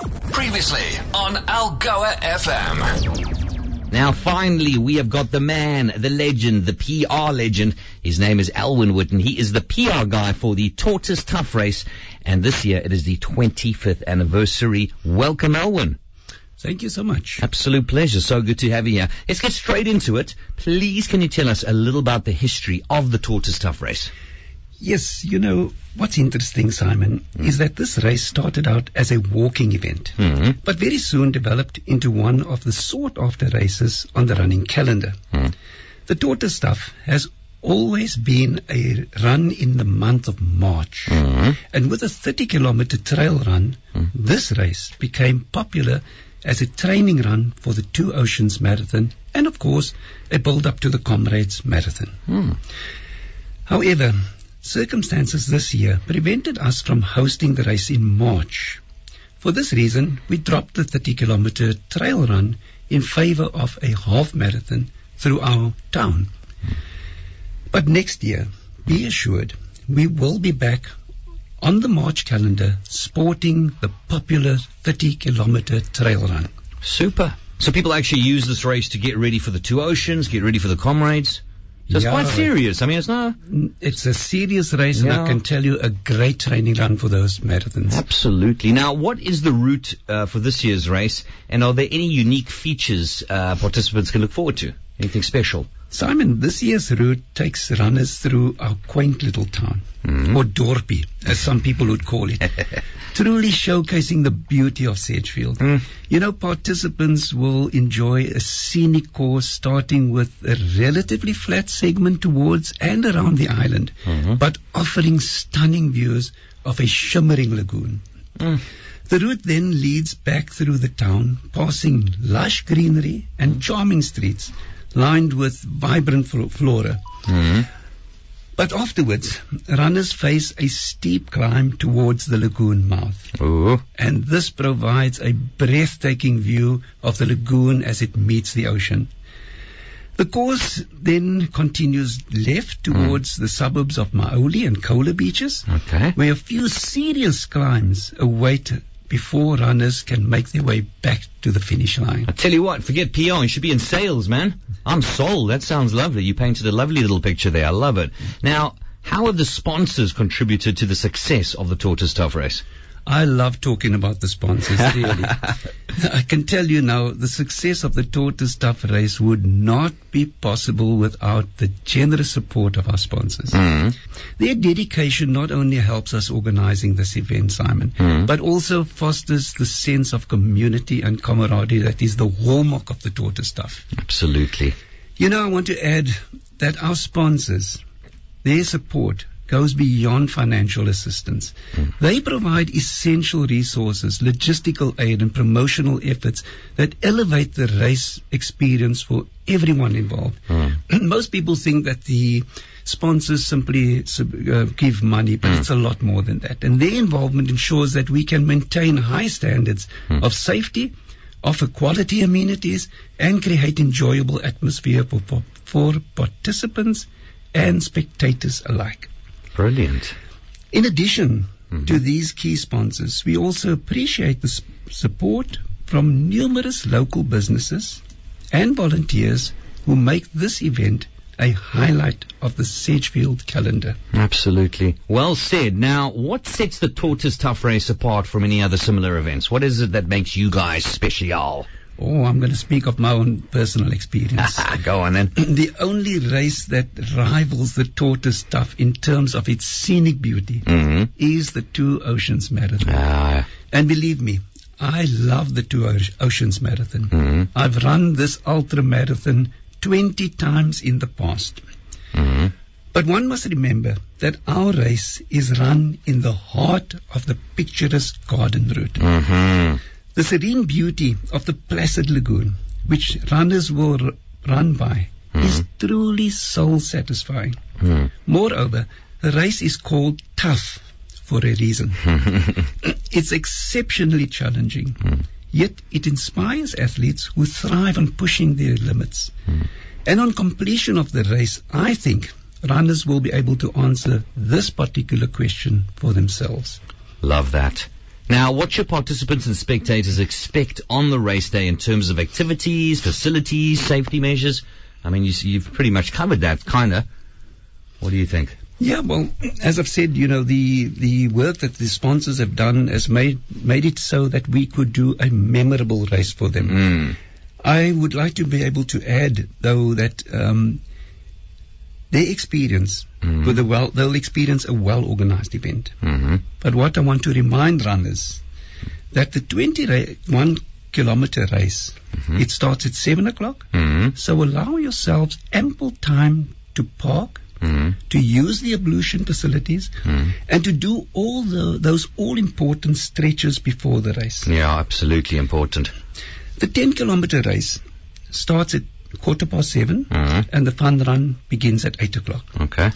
Previously on Algoa FM. Now, finally, we have got the man, the legend, the PR legend. His name is Alwyn Witten. He is the PR guy for the Tortoise Tough Race, and this year it is the 25th anniversary. Welcome, Alwyn. Thank you so much. Absolute pleasure. So good to have you here. Let's get straight into it. Please, can you tell us a little about the history of the Tortoise Tough Race? Yes, you know, what's interesting, Simon, is that this race started out as a walking event, but very soon developed into one of the sought-after races on the running calendar. The Tortoise Tough has always been a run in the month of March, and with a 30-kilometer trail run, this race became popular as a training run for the Two Oceans Marathon and, of course, a build-up to the Comrades Marathon. However, circumstances this year prevented us from hosting the race in March. For this reason, we dropped the 30-kilometer trail run in favor of a half marathon through our town. But next year, be assured, we will be back on the March calendar sporting the popular 30-kilometer trail run. Super. So people actually use this race to get ready for the Two Oceans, get ready for the Comrades? So it's quite serious. I mean, it's not... It's a serious race, and I can tell you a great training run for those marathons. Absolutely. Now, what is the route for this year's race, and are there any unique features participants can look forward to? Anything special? Simon, this year's route takes runners through our quaint little town, or dorpie, as some people would call it, truly showcasing the beauty of Sedgefield. You know, participants will enjoy a scenic course starting with a relatively flat segment towards and around the island, but offering stunning views of a shimmering lagoon. The route then leads back through the town, passing lush greenery and charming streets, lined with vibrant flora. But afterwards, runners face a steep climb towards the lagoon mouth. And this provides a breathtaking view of the lagoon as it meets the ocean. The course then continues left towards the suburbs of Maoli and Kola beaches, where a few serious climbs await before runners can make their way back to the finish line. I tell you what, forget PR, you should be in sales, man. I'm sold. That sounds lovely. You painted a lovely little picture there. I love it. Now, how have the sponsors contributed to the success of the Tortoise Tough Race? I love talking about the sponsors, really. I can tell you now, the success of the Tortoise Tough Race would not be possible without the generous support of our sponsors. Their dedication not only helps us organizing this event, Simon, but also fosters the sense of community and camaraderie that is the hallmark of the Tortoise Tough. Absolutely. You know, I want to add that our sponsors, their support goes beyond financial assistance. They provide essential resources, logistical aid, and promotional efforts that elevate the race experience for everyone involved. Most people think that the sponsors simply give money, but it's a lot more than that. And their involvement ensures that we can maintain high standards of safety, offer quality amenities, and create enjoyable atmosphere for participants and spectators alike. Brilliant. In addition to these key sponsors, we also appreciate the support from numerous local businesses and volunteers who make this event a highlight of the Sedgefield calendar. Absolutely. Well said. Now, what sets the Tortoise Tough Race apart from any other similar events? What is it that makes you guys special? Oh, I'm going to speak of my own personal experience. Go on then. The only race that rivals the Tortoise Tough in terms of its scenic beauty is the Two Oceans Marathon. And believe me, I love the Two Oceans Marathon. I've run this ultra marathon 20 times in the past. But one must remember that our race is run in the heart of the picturesque garden route. The serene beauty of the placid lagoon, which runners will run by, is truly soul-satisfying. Moreover, the race is called tough for a reason. It's exceptionally challenging, yet it inspires athletes who thrive on pushing their limits. And on completion of the race, I think runners will be able to answer this particular question for themselves. Love that. Now, what should participants and spectators expect on the race day in terms of activities, facilities, safety measures? I mean, you've pretty much covered that, kind of. What do you think? Yeah, well, as I've said, the work that the sponsors have done has made it so that we could do a memorable race for them. I would like to be able to add, though, that their experience they'll experience a well-organized event. But what I want to remind runners, that the 21-kilometer race, it starts at 7 o'clock. So allow yourselves ample time to park, to use the ablution facilities, and to do all those all-important stretches before the race. Yeah, absolutely important. The 10-kilometer race starts at 7:15, and the fun run begins at 8 o'clock. Okay.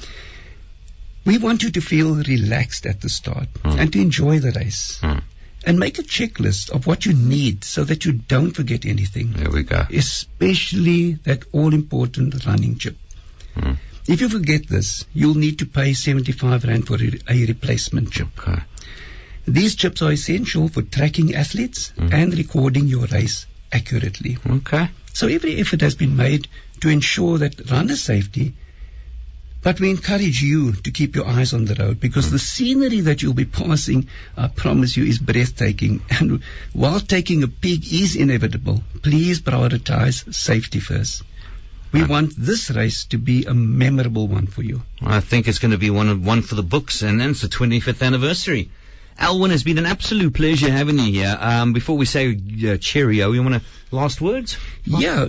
We want you to feel relaxed at the start and to enjoy the race. And make a checklist of what you need so that you don't forget anything. There we go. Especially that all-important running chip. If you forget this, you'll need to pay 75 Rand for a replacement chip. Okay. These chips are essential for tracking athletes and recording your race accurately. Okay. So every effort has been made to ensure that runner safety, but we encourage you to keep your eyes on the road, because the scenery that you'll be passing, I promise you, is breathtaking. And while taking a peek is inevitable, please prioritize safety first. We want this race to be a memorable one for you. I think it's going to be one for the books, and then it's the 25th anniversary. Alwyn, it's been an absolute pleasure having you here. Before we say cheerio, you want to last words? Yeah,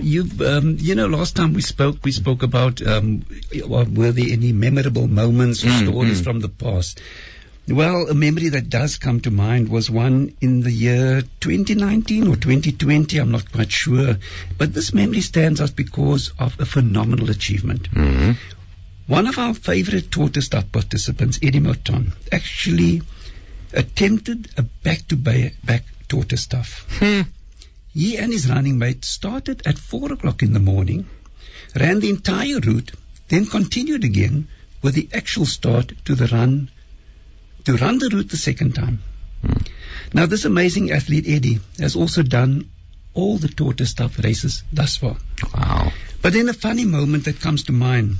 last time we spoke about were there any memorable moments or stories from the past. Well, a memory that does come to mind was one in the year 2019 or 2020, I'm not quite sure. But this memory stands out because of a phenomenal achievement. One of our favorite Tortoise Tuff participants, Eddie Mouton, actually attempted a back-to-back Tortoise Tuff. He and his running mate started at 4 o'clock in the morning, ran the entire route, then continued again with the actual start to run the route the second time. Now, this amazing athlete, Eddie, has also done all the Tortoise Tuff races thus far. Wow. But then a funny moment that comes to mind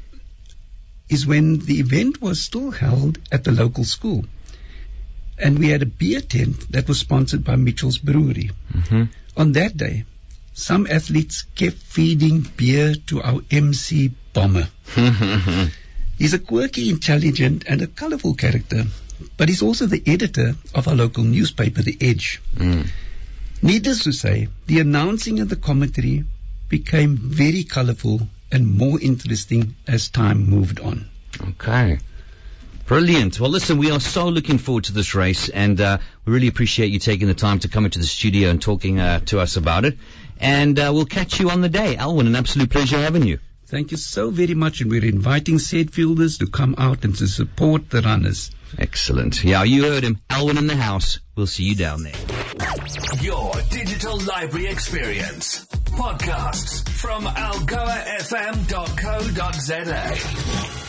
is when the event was still held at the local school. And we had a beer tent that was sponsored by Mitchell's Brewery. On that day, some athletes kept feeding beer to our MC Bomber. He's a quirky, intelligent, and a colorful character, but he's also the editor of our local newspaper, The Edge. Needless to say, the announcing and the commentary became very colorful and more interesting as time moved on. Okay. Brilliant. Well, listen, we are so looking forward to this race, and we really appreciate you taking the time to come into the studio and talking to us about it. And we'll catch you on the day. Alwyn, an absolute pleasure having you. Thank you so very much, and we're inviting Sedfielders to come out and to support the runners. Excellent. Yeah, you heard him. Alwyn in the house. We'll see you down there. Your digital library experience. Podcasts from algoafm.co.za.